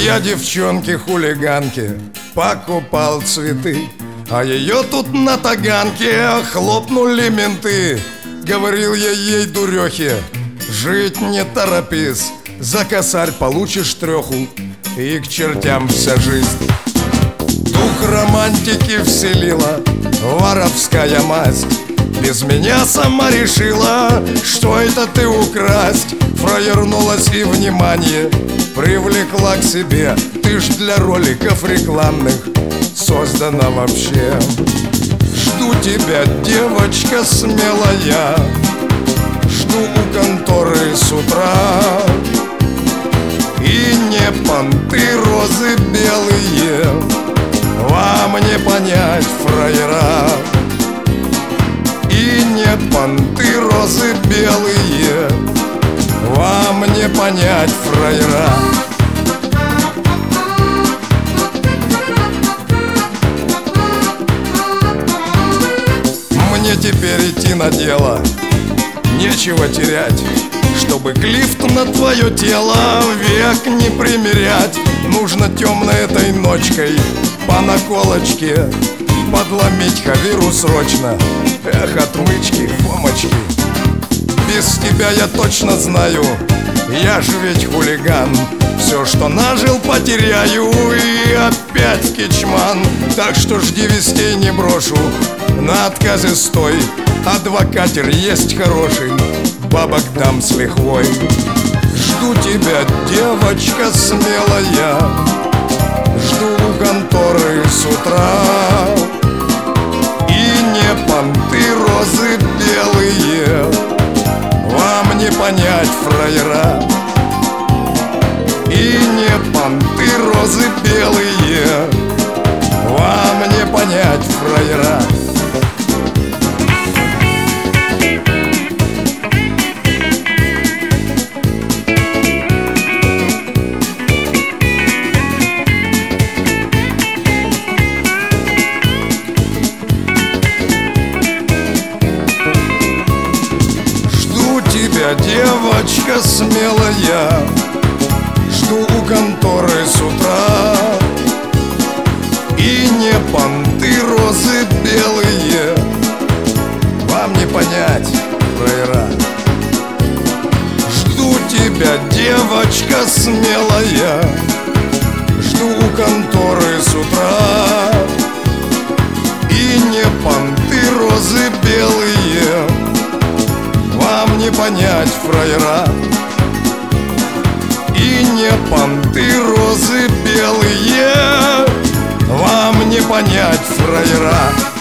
Я девчонке-хулиганке покупал цветы, а ее тут на Таганке хлопнули менты. Говорил я ей, дурехе, жить не торопись, за косарь получишь треху, и к чертям вся жизнь. Дух романтики вселила воровская масть. Без меня сама решила, что это ты украсть. Фраернулась и внимание привлекла к себе. Ты ж для роликов рекламных создана вообще. Жду тебя, девочка смелая, жду у конторы с утра. И не понты, розы белые, вам не понять, фраера. И не понты, розы белые, вам не понять, фраера. Мне теперь идти на дело, нечего терять. Чтобы клифт на твое тело век не примерять, нужно темной этой ночкой по наколочке подломить Хавиру срочно. Эх, отмычки, помочки. Без тебя я точно знаю, я же ведь хулиган. Все, что нажил, потеряю, и опять кичман. Так что жди вестей, не брошу, на отказе стой. Адвокатер есть хороший, бабок дам с лихвой. Жду тебя, девочка смелая, жду у конторы с утра. И не понты, розы белые, вам не понять, фраера. И не понты, розы белые, вам не понять, фраера. Девочка смелая, жду у конторы с утра. И не понты, розы белые, вам не понять, фраера. Жду тебя, девочка смелая, жду у конторы с утра. И не понты, розы белые, вам не понять, фраера. И не понты, розы белые, вам не понять, фраера.